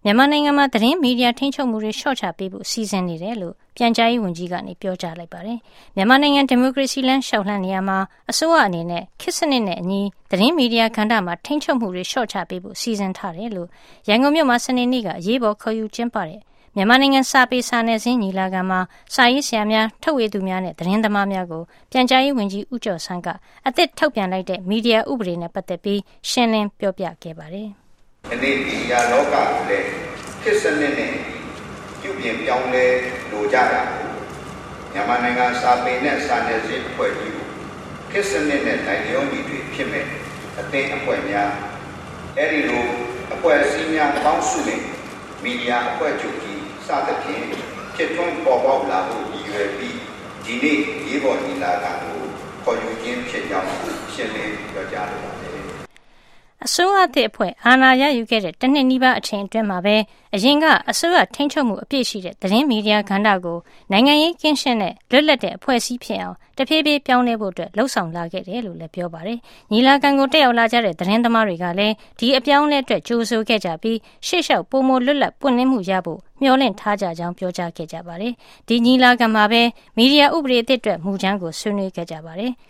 မြန်မာနိုင်ငံမှာသတင်းမီဒီယာထိန်းချုပ်မှုတွေလျှော့ချပေးဖို့စီစဉ်နေတယ်လို့ပြန်ကြားရေးဝန်ကြီးကပြောကြားလိုက်ပါတယ်။မြန်မာနိုင်ငံဒီမိုကရေစီလမ်းလျှောက်လှမ်းနေရမှာအစိုးရအနေနဲ့ခေတ်စနစ်နဲ့အညီသတင်းမီဒီယာကဏ္ဍမှာထိန်းချုပ်မှုတွေလျှော့ချပေးဖို့စီစဉ်ထားတယ်လို့ရန်ကုန်မြို့မှာစနေနေ့ကအရေးပေါ်ခေါ်ယူကျင်းပတဲ့မြန်မာနိုင်ငံစာပေစာနယ်ဇင်းညီလာခံမှာစာရေးဆရာများထုတ်ဝေသူများနဲ့သတင်းသမားများကိုပြန်ကြားရေးဝန်ကြီးဦးကျော်ဆန်းကအသစ်ထုတ်ပြန်လိုက်တဲ့မီဒီယာဥပဒေနဲ့ပတ်သက်ပြီးရှင်းလင်းပြောပြခဲ့ပါတယ်။ဒီမီဒီယာလောကလည်းခေတ်စနစ်နဲ့ပြုပြင်ပြောင်းလဲလိုကြတာမြန်မာနိုင်ငံစာပေနဲ့စာနယ်ဇင်းအဖွဲ့ကြီးကိုခေတ်စနစ်နဲ့နိုင်လျောညီတွေဖြစ်မဲ့အသင်းအဖွဲ့များအဲ့ဒီလိုအဖွဲ့အစည်းများပေါင်းစုနဲ့မီဒီယာအဖွဲ့ချုပ်ကြီးစသဖြင့်ဖြစ်ထွန်းပေါ်ပေါက်လာဖို့ရည်ရွယ်ပြီးဒီနေ့ရေးပေါ်ညီလာခံကိုခေါ်ယူခြင်းဖြစ်ကြောင်းရှင်းလင်းပြောကြားလိုပါတယ်အစိုးရသစ်အဖွဲ့အာဏာရယူခဲ့တဲ့တနှစ်နီးပါးအချိန်အတွင်းမှာပဲအရင်ကအစိုးရထိန်းချုပ်မှုအပြည့်ရှိတဲ့သတင်းမီဒီယာကဏ္ဍကိုနိုင်ငံရေးကင်းရှင်းတဲ့လွတ်လပ်တဲ့အဖွဲ့အစည်းဖြစ်အောင်တဖြည်းဖြည်းပြောင်းလဲဖို့လှုံ့ဆော်လာခဲ့တယ်လို့လည်းပြောပါတယ်။ညီလာခံကိုတက်ရောက်လာကြတဲ့သတင်းသမားတွေကလည်းဒီအပြောင်းလဲအတွက်ကြိုးဆိုခဲ့ကြပြီးရှေ့လျှောက်ပိုမိုလွတ်လပ်ပွင့်လင်းမှုရဖို့မျှော်လင့်ထားကြကြောင်းပြောကြားခဲ့ကြပါတယ်။ဒီညီလာခံမှာပဲမီဒီယာဥပဒေအသစ်အတွက်မူကြမ်းကိုဆွေးနွေးခဲ့ကြပါတယ်။